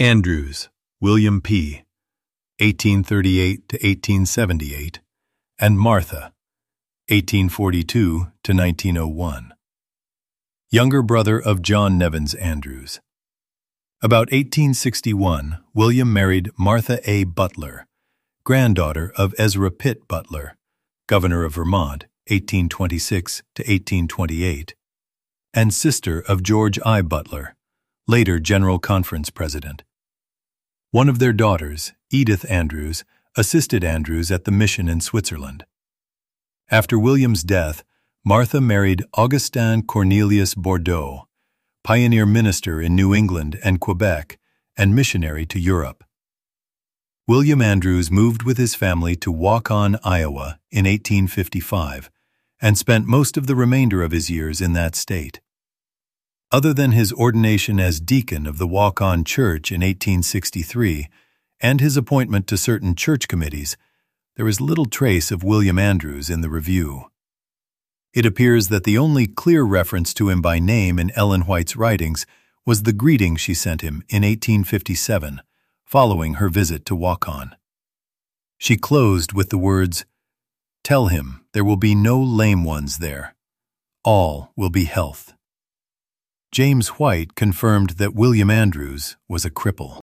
Andrews, William P., 1838 to 1878, and Martha, 1842 to 1901. Younger brother of John Nevins Andrews. About 1861, William married Martha A. Butler, granddaughter of Ezra Pitt Butler, governor of Vermont, 1826 to 1828, and sister of George I. Butler, later General Conference president. One of their daughters, Edith Andrews, assisted Andrews at the mission in Switzerland. After William's death, Martha married Augustin Cornelius Bordeaux, pioneer minister in New England and Quebec, and missionary to Europe. William Andrews moved with his family to Waukon, Iowa in 1855, and spent most of the remainder of his years in that state. Other than his ordination as deacon of the Waukon Church in 1863 and his appointment to certain church committees, there is little trace of William Andrews in the review. It appears that the only clear reference to him by name in Ellen White's writings was the greeting she sent him in 1857, following her visit to Waukon. She closed with the words, "Tell him there will be no lame ones there. All will be health." James White confirmed that William Andrews was a cripple.